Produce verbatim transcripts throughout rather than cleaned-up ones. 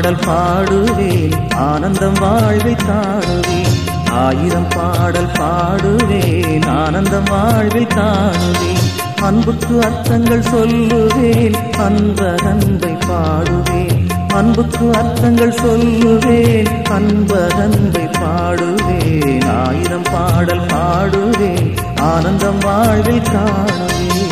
பாடல் பாடுவேன் ஆனந்தம் வாழ்வில் காணுவேன் ஆயிரம் பாடல் பாடுவேன் ஆனந்தம் வாழ்வில் காணுவேன் அன்புக்கு அர்த்தங்கள் சொல்லுவேன் அன்பர் அன்பை பாடுவேன் அன்புக்கு அர்த்தங்கள் சொல்லுவேன் அன்பர் அன்பை பாடுவேன் ஆயிரம் பாடல் பாடுவேன் ஆனந்தம் வாழ்வில் காணுவேன்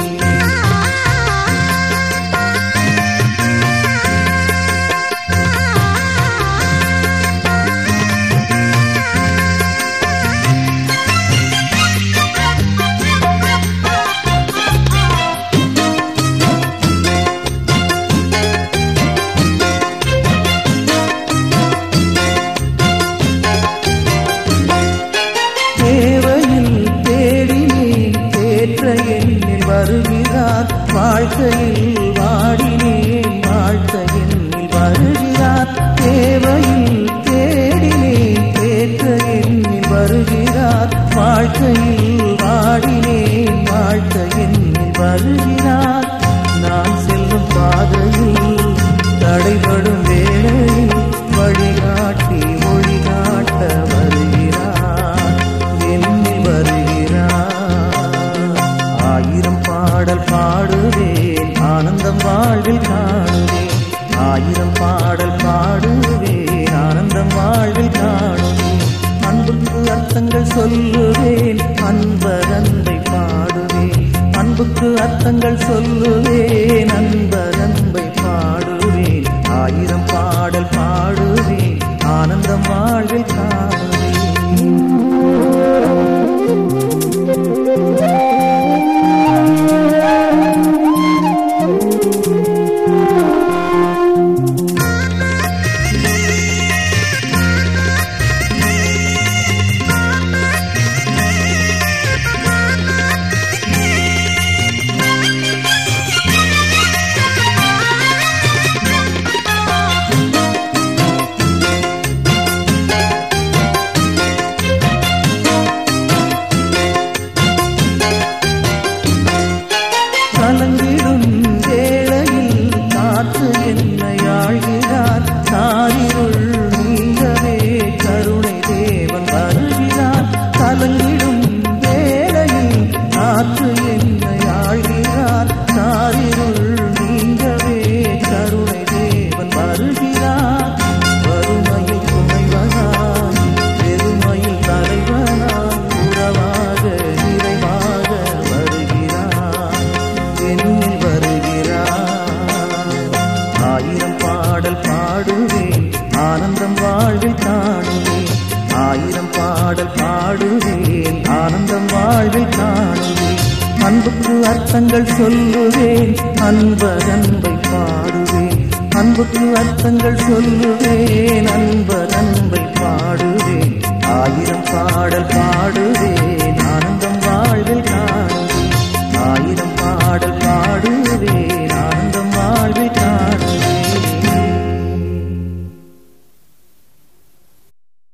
வருகிறார் வாழ்க்கையில் வாடினேன் வாழ்க்கையில் வருகிறார் தேவையில் தேடினேன் தேற்ற எண்ணில் வருகிறார் வாழ்க்கையில் வாடினேன் வாழ்க்கையில் வருகிறார் நான் செல்லும் பாதையில் தடைபடும் வேளையில் வழிகாட்டி மொழிகாட்ட வருகிறார் என்னில் வருகிறார் ஆயிரம் பாடல் பாடுவேன் ஆனந்தம் வாழ்வில் காணுவேன் ஆயிரம் பாடல் பாடுவேன் ஆனந்தம் வாழ்வில் காணுவேன் அன்புக்கு அர்த்தங்கள் சொல்லுவேன் அன்பர் அன்பை பாடுவேன் அன்புக்கு அர்த்தங்கள் சொல்லுவேன் அன்பர் அன்பை பாடுவேன் ஆயிரம் பாடல் பாடுவேன் ஆனந்தம் வாழ்வில் காணுவேன் கலங்கிடும் வேளையில் காற்று என்னை ஆழ்கிறார் சாரியுள் நீங்கவே கருணை தேவன் வருகிறார் கலங்கிடும் வேளையில் காற்று என்னை ஆழ்கிறார் சாரியுள் நீங்கவே கருணை தேவன் வருகிறார் வறுமையில் துணைவனாய் பெருமையில் தலைவனாய் உறவாக நிறைவாக வருகிறார் என்னில் வருகிறார் ஆயிரம் பாடல் பாடுவேன் ஆனந்தம் வாழ்வில் காணுவேன் ஆயிரம் பாடல் பாடுவேன் ஆனந்தம் வாழ்வில் காணுவேன் அன்புக்கு அர்த்தங்கள் சொல்லுவேன் அன்பர் அன்பை பாடுவேன் அன்புக்கு அர்த்தங்கள் சொல்லுவேன் அன்பர் அன்பை பாடு